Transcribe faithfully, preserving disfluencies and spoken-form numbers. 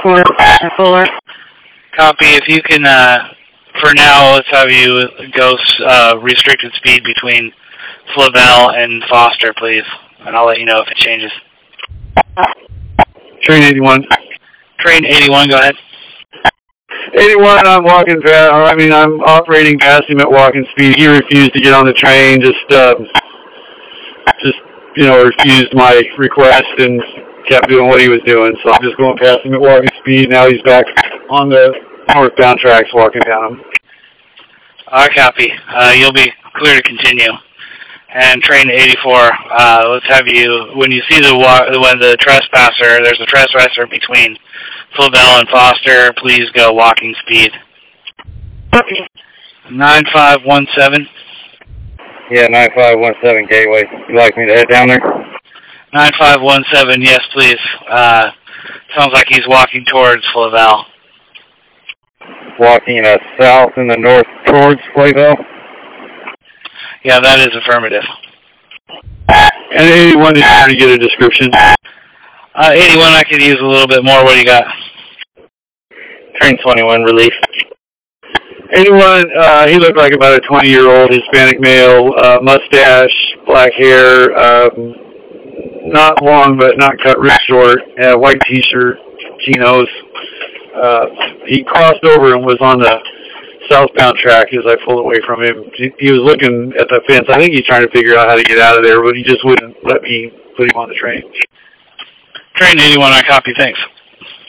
eighty-four, Fuller. Copy. If you can, uh, for now, let's have you go uh, restricted speed between Flavel and Foster, please. And I'll let you know if it changes. Train eighty-one. Train eighty-one, go ahead. eighty-one, I'm walking fast, or I mean, I'm operating past him at walking speed. He refused to get on the train, just, uh, just, you know, refused my request and kept doing what he was doing. So I'm just going past him at walking speed. Now he's back on the northbound tracks walking down them. I copy. Uh, you'll be clear to continue. And train eighty-four, uh, let's have you, when you see the wa when the trespasser, there's a trespasser between Flavel and Foster, please go walking speed. Okay. nine five one seven. Yeah, nine five one seven Gateway. You like me to head down there? nine five one seven, yes, please. Uh, sounds like he's walking towards Flavel. Walking uh, south and the north towards Flavel? Yeah, that is affirmative. And eighty-one is trying to get a description. Uh, eighty-one, I could use a little bit more. What do you got? Train twenty-one, relief. eighty-one, uh, he looked like about a twenty-year-old Hispanic male, uh, mustache, black hair, um, not long but not cut real short, uh, white T-shirt, chinos. Uh, he crossed over and was on the southbound track as I pulled away from him. He, he was looking at the fence. I think he's trying to figure out how to get out of there, but he just wouldn't let me put him on the train. Train eighty-one, I copy, thanks.